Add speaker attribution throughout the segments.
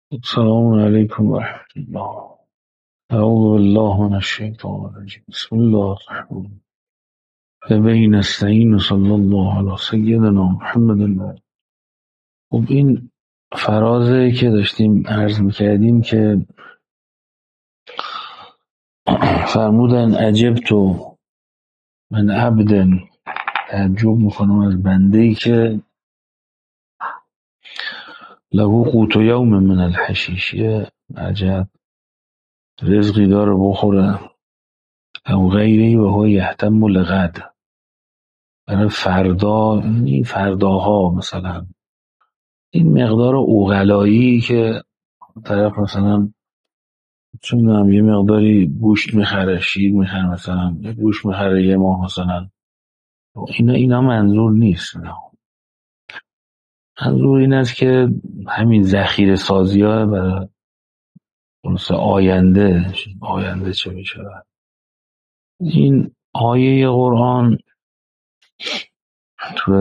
Speaker 1: السلام علیکم و رحمت الله. اعوذ بالله من الشیطان الرجیم. بسم الله الرحمن الرحیم. فبه نستعین صلی الله علی سیدنا محمد. خب این فرازه که داشتیم عرض میکردیم که فرمودن عجبتو من عبد، تعجب میکنم از بنده‌ای که له قوت یوم من الحشیشیه، عجب رزقی داره بخوره او غیری و هو یهتم لغد، برای فردا. این فرداها مثلا این مقدار اوغلایی که طرف مثلا چون میدونم یه مقداری گوشت میخره، شیر میخره، مثلا یه گوشت میخره یه ماه مثلا، اینا منظور نیست. منظور این است که همین ذخیره سازی ها برای آینده چه میشه. این آیه قرآن تو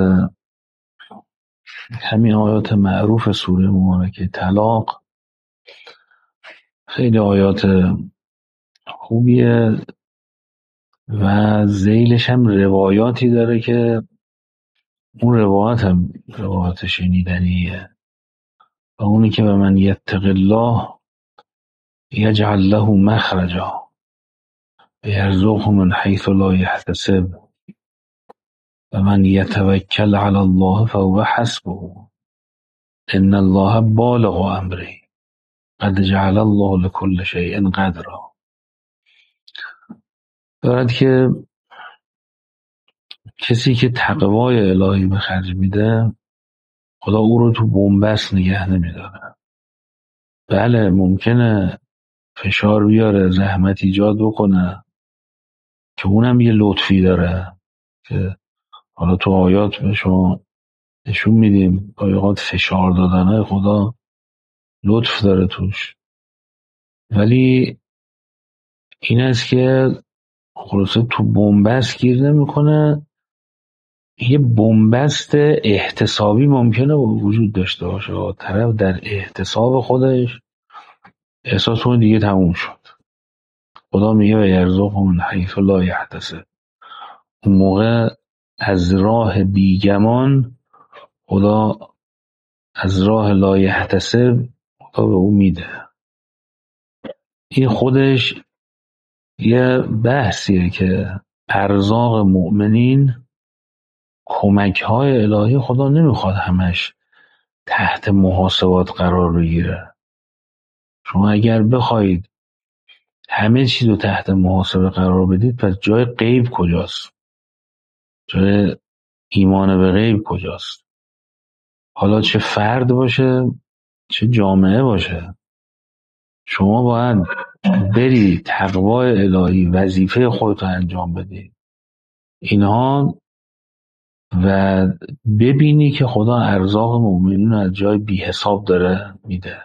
Speaker 1: همین آیات معروف سوره مبارکه طلاق خیلی آیات خوبیه و ذیلش هم روایاتی داره که اون روایت هم روایت شنیدنیه و اونی که به من یتق الله یجعل له مخرجا و یرزقه من حیث لا یحتسب و من یتوکل علی الله فهو حسبه ان الله بالغ امره قد جعل الله لكل شیء قدرا. دارد که کسی که تقوای الهی به خرج میده خدا او رو تو بنبست نگه نمیداره. بله ممکنه فشار بیاره، زحمت ایجاد بکنه که اونم یه لطفی داره که حالا تو آیات به شما نشون میدیم. آیات فشار دادنه خدا لطف داره توش، ولی این است که خلاصه تو بنبست گیر نمیکنه. یه بنبست احتسابی ممکنه وجود داشته باشه، طرف در احتساب خودش احساس کنه دیگه تموم شد. خدا میگه و یرزقه من حیث لا یحتسب. اون موقع از راه بیگمان خدا از راه لا یحتسب خدا به او میده. این خودش یه بحثیه که ارزاق مؤمنین، کمک های الهی خدا نمیخواد همش تحت محاسبات قرار بگیره. شما اگر بخواید همه چیز رو تحت محاسبه قرار بدید پس جای غیب کجاست؟ جای ایمان به غیب کجاست؟ حالا چه فرد باشه چه جامعه باشه، شما باید بری تقوای الهی وظیفه خودت رو انجام بدی اینها و ببینی که خدا ارزاق مؤمنین رو از جای بی حساب داره میده.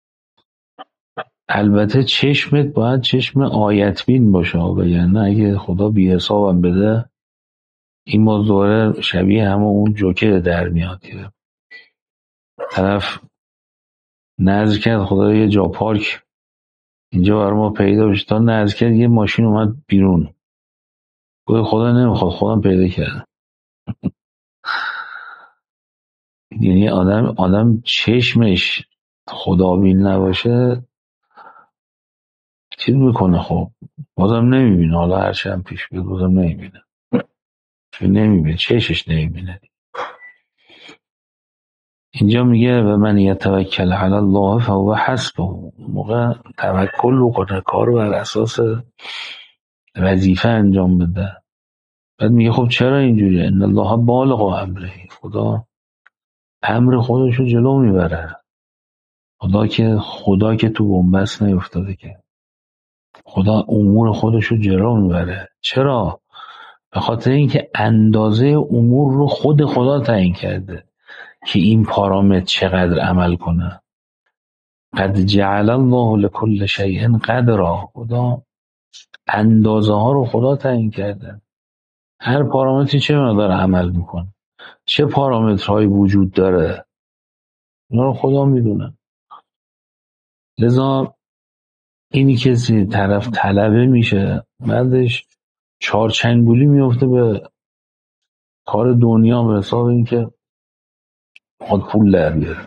Speaker 1: البته چشمت باید چشم آیت بین باشه، وگرنه اگه خدا بی حسابم بده این باز دوره شبیه همه اون جوکر در میاد که طرف نذر کرد خدا یه جا پارک اینجا برای ما پیدا بشه، تا نذر کرد یه ماشین اومد بیرون، گفت خدا نمیخواد خودم پیدا کرد. یعنی آدم چشمش خدابین نباشه چیز میکنه، خب بازم نمیبینه. حالا هرچی هم پیش بیاد بازم نمیبینه، چون نمیبینه، چشش نمیبینه. اینجا میگه و من یتوکل علی الله فهو حسبه. موقع توکل بکنه، کار بر اساس وظیفه انجام بده. بعد میگه خب چرا اینجوریه؟ ان الله بالغ امره. خدا امر خودشو جلو میبره. خدا که تو بنبست نیفتاده، که خدا امور خودشو جلو میبره. چرا؟ به خاطر اینکه اندازه امور رو خود خدا تعیین کرده که این پارامتر چقدر عمل کنه. قد جعل الله لكل شیء قدرا. خدا اندازه ها رو خدا تعیین کرده. هر پارامتری چه مقدار عمل میکنه، چه پارامترهایی وجود داره، اینا رو خدا میدونه. لذا اینی کسی طرف طلبه میشه، بعدش چارچنگولی میفته به کار دنیا به حساب این که خود پول در بیاره.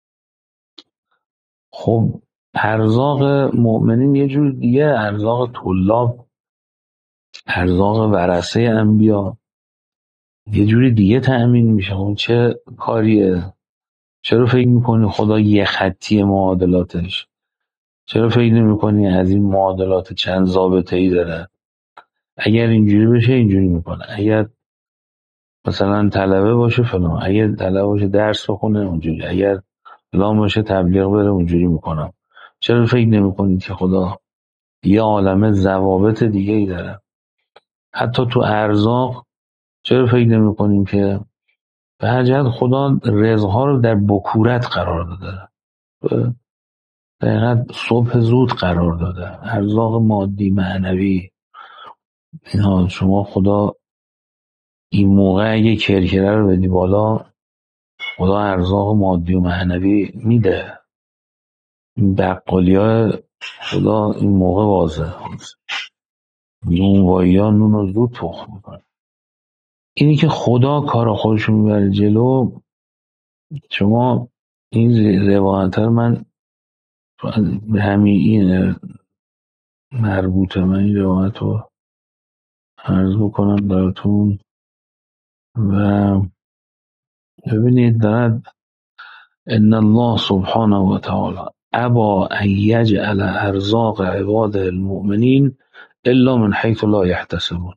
Speaker 1: خب ارزاق مؤمنین یه جور دیگه، ارزاق طلاب، ارزاق ورثه انبیا یه جوری دیگه تأمین میشه. اون چه کاریه؟ چرا فکر میکنی خدا یه خطی معادلاتش؟ چرا فکر نمیکنی از این معادلات چند ضابطه ای داره؟ اگر اینجوری بشه اینجوری میکنه، اگر مثلا طلبه باشه فلان، اگر طلبه باشه درس بخونه اونجوری، اگر فلان باشه تبلیغ بره اونجوری میکنم. چرا فکر نمیکنید که خدا یه عالمه ضوابط دیگه ای داره؟ حتی تو ارزاق چرا فکر نمیکنیم که به هر جهت خدا رزقها رو در بکورت قرار داده، دقیقا صبح زود قرار داده، ارزاق مادی معنوی اینها. شما خدا این موقع اگه کرکره رو بدی بالا، خدا ارزاق مادی و معنوی میده. این بقالی ها خدا این موقع واضح نونوایی ها نون رو زود تخم میکنه. اینی که خدا کار خودشو میبره جلو. شما این روایت رو من به همین این مربوطه، من این روایت رو عرض بکنم براتون. و ببینید دارد ان الله سبحانه و تعالی ابا ان یجعل ارزاق عباده المؤمنین الا من حیث لا یحتسبون.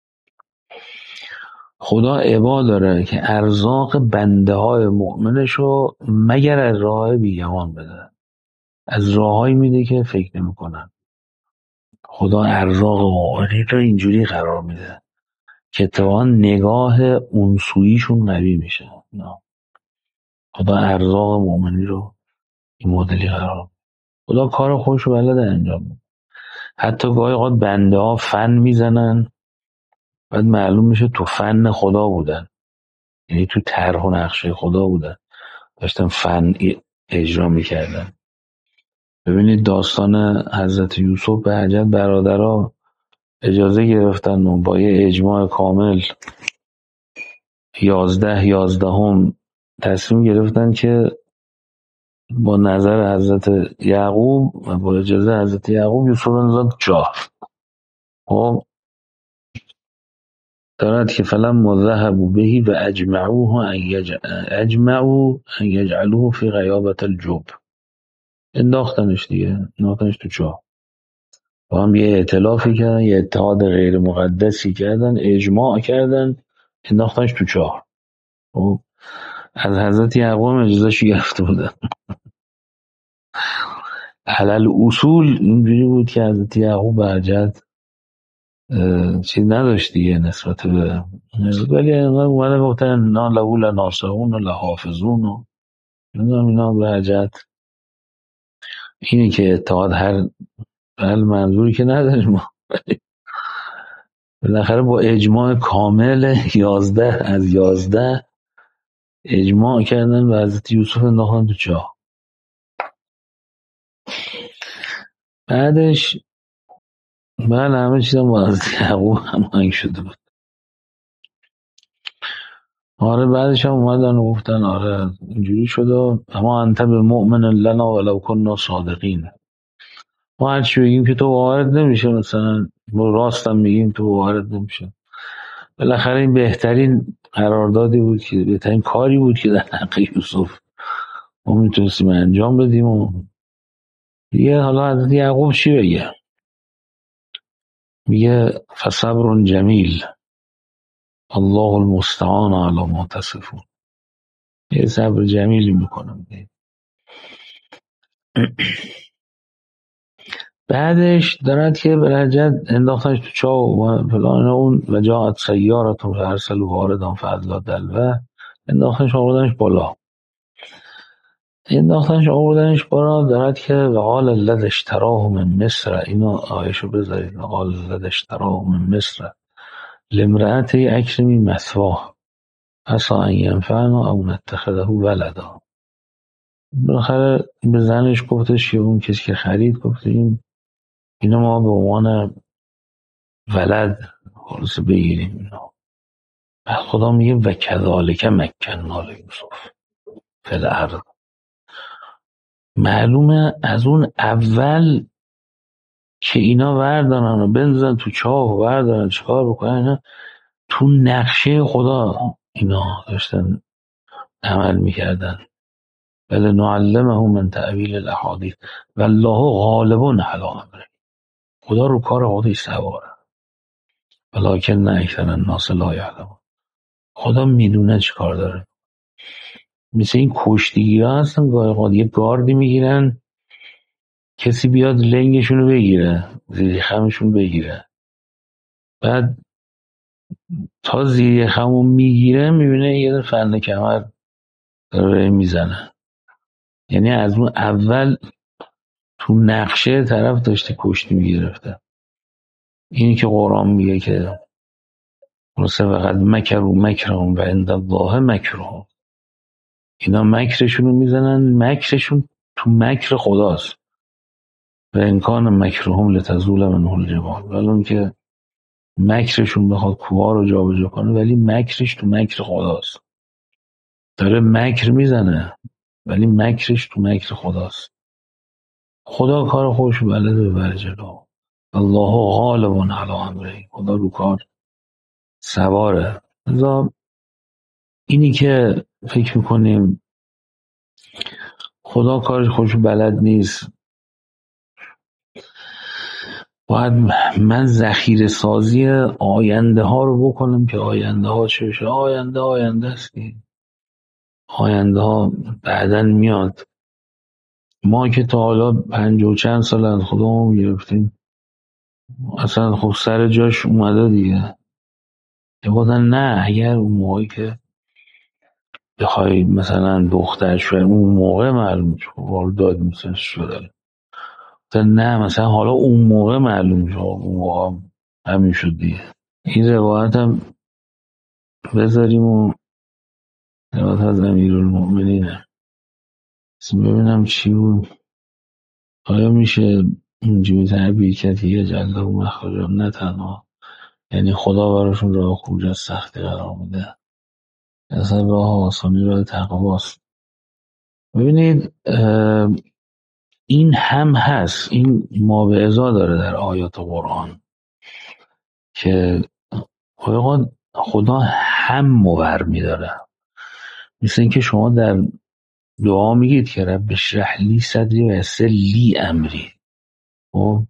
Speaker 1: خدا ابا داره که ارزاق بنده های مؤمنشو مگر از راه بیگمان بده، از راههایی میده که فکر نمیکنن. خدا ارزاق مؤمنین رو اینجوری قرار میده که اتفاقا نگاه اونسویشون قوی میشه. خدا ارزاق مؤمنین رو این مدلی قرار میده. خدا کار خودش رو بلده انجام میده. حتی گاهی اوقات بنده ها فن میزنن، بعد معلوم میشه تو فن خدا بودن، یعنی تو طرح و نقشه خدا بودن، داشتن فن اجرا میکردن. ببینید داستان حضرت یوسف به حجت برادرها اجازه گرفتن و با یه اجماع کامل 11 تصمیم گرفتن که با نظر حضرت یعقوب و با اجازه حضرت یعقوب یوسف بندازن جاه. خب دارد که فلما ذهبوا بهی و اجمعوا ان یجعلوه فی غیابت الجب. انداختنش دیگه، انداختنش تو چاه. با هم یه ائتلافی کردن، یه اتحاد غیر مقدسی کردن، اجماع کردن، انداختنش تو چاه. خب از حضرت یعقوب اجازهش گرفته بودن. علل اصول اینجوری بود که حضرت یعقوب برجت چیز نداشت دیگه نسبت به، ولی اومده گفتن نا لهو لناصحون و لحافظون و اینا برجت. اینی که اتحاد هر منظوری که نداریم ما، بالاخره با اجماع کامل 11 اجماع کردن و حضرت یوسف انداختن تو چاه. بعدش بله همه چیزم با حضرت یعقوب هماهنگ شده بود. آره بعدش هم اومدن و گفتن آره اینجوری شده، اما انت به مؤمن لنا ولو کننا صادقین. ما هرچی بگیم که تو وارد نمیشه، مثلا ما راستم میگیم تو وارد نمیشه. بالاخره این بهترین قراردادی بود که بهترین کاری بود که در حق یوسف ما میتونستیم انجام بدیم. و دیگه حالا حضرت یعقوب چی بگه؟ میگه فصبر جمیل الله المستعان علی ما تصفون. یه صبر جمیلی میکنم. بعدش دارد که برجت انداختنش تو چاه و فلان اون و جاعت سیارتون فرسلو واردان فضلا دلوه. انداختنش آوردنش بالا. دارد که وقال الذی اشتراه من مصر، اینو آیشو بذارید، وقال الذی اشتراه من مصر لامرأته اکرمی مثواه عسی ان ینفعنا او نتخذه ولدا. بالاخره به زنش گفتش، اون کسی که خرید گفت اینا ما به عنوان ولد خلاص بگیریم اینا. بعد خدا میگه و کذالک مکننا لیوسف فی الارض. معلومه از اون اول که اینا وردارن و بنزن تو چاه و وردارن چیکار بکنن، اینا تو نقشه خدا اینا داشتن عمل میکردن. بل نعلمه من تعویل الاحادیث والله غالب علی امره. خدا رو کار خودش سواره، ولکن اکثر الناس لا یعلمون. خدا میدونه چی کار داره. مثل این کشتیگیرها هستن، گاهی اوقات یه گاردی میگیرن، کسی بیاد لنگشون رو بگیره، زیر خمشون بگیره، بعد تا زیر خمون میگیره میبینه یه فنده کمر داره میزنه. یعنی از اون اول تو نقشه طرف داشته کشتی میگرفته. اینی که قرآن میگه که خلاصه فقط مکر و مکرهم و عند الله مکرهم. اینا مکرشون رو میزنن، مکرشون تو مکر خداست. و امکان مکرهم لتزول منه الجبال. ولی اون که مکرشون بخواد کوها رو جابجا کنه، ولی مکرش تو مکر خداست. داره مکر میزنه ولی مکرش تو مکر خداست. خدا کار خودش بلده ببره جلو. الله غالب علی امره. خدا رو کار سواره. لذا اینی که فکر میکنیم خدا کارش خودش بلد نیست، باید من ذخیره سازی آینده ها رو بکنم که آینده ها چه بشه. آینده است که آینده ها بعدن میاد. ما که تا حالا 50 و چند سال از خودمون گرفتیم، اصلا خب سر جاش اومده دیگه. یه نه، اگر اون موقعی که بخوای مثلا دختر شوی اون موقع معلوم شد وارد داد میسنش شده، نه مثلا حالا اون موقع معلوم شد، اون موقع همین شد دیگه. این روایت هم بذاریم و روایت از امیرالمؤمنینه، ببینم چی بود. آیا میشه اینجوری تعبیر کرد که یه جلده و مخرجا، نه تنها یعنی خدا براشون راه خروج از سختی قرار میده، اصلا راه آسانی راه تقواست. ببینید این هم هست، این ما به ازا داره در آیات قرآن که خدا هم مور میداره. مثل اینکه شما در دعا میگید که رب اشرح لی صدری و یسر لی امری، خب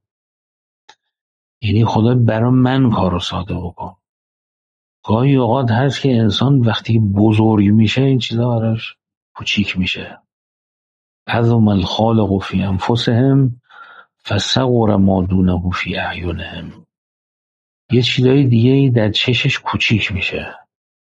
Speaker 1: یعنی خدا برای من کارو ساده بکن. گاهی اوقات هست که انسان وقتی بزرگ میشه این چیزا براش کوچیک میشه. عظم الخالق فی انفسهم فصغر ما دونه فی اعینهم. یه چیزای دیگه در چشش کوچیک میشه.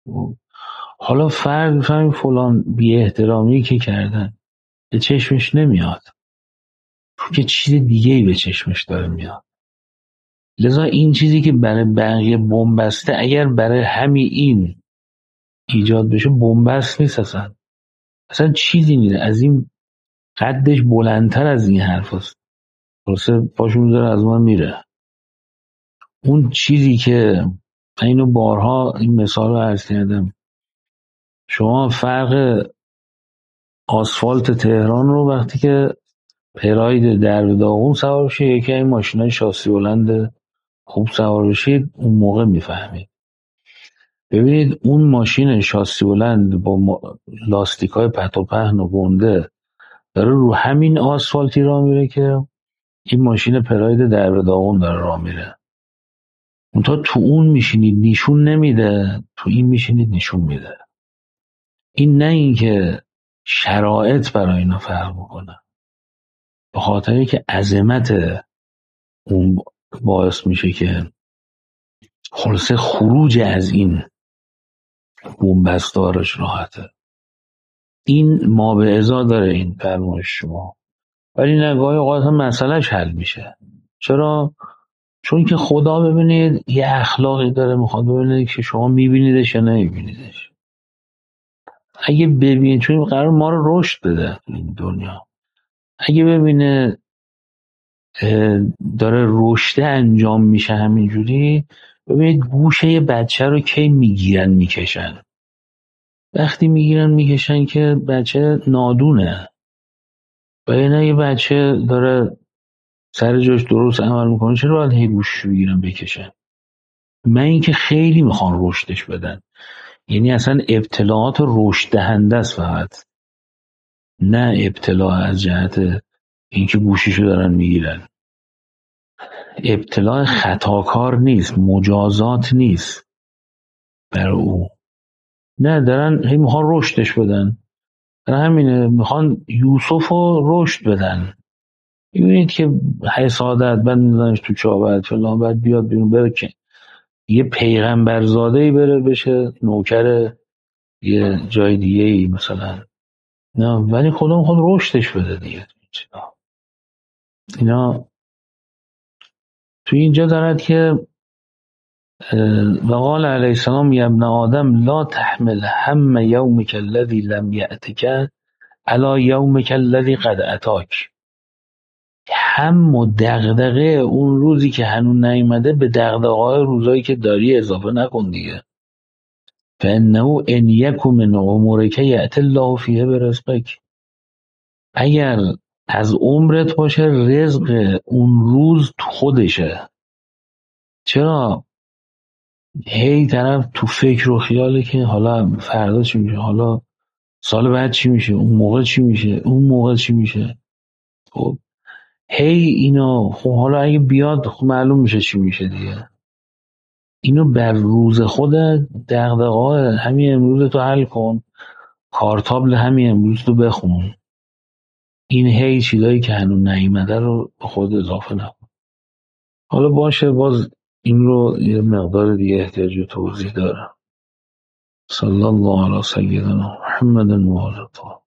Speaker 1: حالا فرد میفهمی فلان بی احترامی که کردن به چشمش نمیاد، که چیز دیگه‌ای به چشمش داره میاد. لذا این چیزی که برای بقیه بنبسته اگر برای همین این ایجاد بشه بنبست نیست، اصلا چیزی نیست، از این قدش بلندتر از این حرف هست. خلاصه پاشو میذاره از من میره. اون چیزی که اینو بارها این مثال رو عرض کردم، شما فرق آسفالت تهران رو وقتی که پراید در داغون سوار بشید، یکی این ماشینای شاسی بلند خوب سوار بشید، اون موقع میفهمید. ببینید اون ماشین شاسی بلند با لاستیکای پت و پهن و گنده داره رو همین آسفالتی راه میره که این ماشین پراید در داغون داره راه میره. اونتا تو اون میشینید نشون نمیده، تو این میشینید نشون میده. این نه این که شرایط برای اینا فرق بکنه، به خاطری که عظمت اون باعث میشه که خلاصه خروج از این بومبستارش راحته. این ما به ازا داره این فرمایش شما، ولی نگاه اوقات هم مسئلهش حل میشه. چرا؟ چون که خدا ببینید یه اخلاقی داره، میخواد ببینید که شما میبینیدش یا نمیبینیدش. اگه ببینه، چون قرار ما رو رشد بده تو این دنیا، اگه ببینه داره رشد انجام میشه همینجوری، ببینید گوشه یه بچه رو کی میگیرن میکشن؟ وقتی میگیرن میکشن که بچه نادونه. و اینا یه بچه داره سر جاش درست عمل میکنه، چرا باید هی گوشش رو بگیرن بکشن؟ من اینکه خیلی میخوان رشدش بدن، یعنی اصلا ابتلاعات رشد دهنده است فقط، نه ابتلاع از جهت اینکه گوشیشو دارن میگیرن. ابتلاع خطاکار نیست، مجازات نیست برای او، نه دارن هی میخوان رشدش بدن. برای همینه میخوان یوسف رو رشد بدن. میبینید که حسادت بعد میزنش تو چابت فلان، بعد بیاد بیرون بره که یه پیغمبر زاده ای بره بشه نوکر یه جای دیگه ای مثلا. نه ولی خدا میخواد رشدش بده دیگه. اینا تو اینجا دارد که و قال علیه السلام یا ابن آدم لا تحمل هم یومک الذی لم یأتک علی یومک الذی قد اتاک. هم و دغدغه اون روزی که هنوز نیومده به دغدغه‌های روزایی که داری اضافه نکن دیگه. فانه ان یک من عمرک یأتی الله فیه برزقک. اگر از عمرت باشه رزق اون روز تو خودشه. چرا هی طرف تو فکر و خیاله که حالا فردا چی میشه، حالا سال بعد چی میشه، اون موقع چی میشه، اون موقع چی میشه. خب هی اینو، خب حالا اگه بیاد خب معلوم میشه چی میشه دیگه. اینو بر روز خود دغدغه‌های همین امروز تو حل کن، کارتابل همین امروز تو بخون. این هی چیزایی که هنوز نیومده رو به خود اضافه نکن. حالا باشه، باز این رو یه مقدار دیگه احتیاج به توضیح داره. صلی الله علی سیدنا محمد و آله الطاهرین.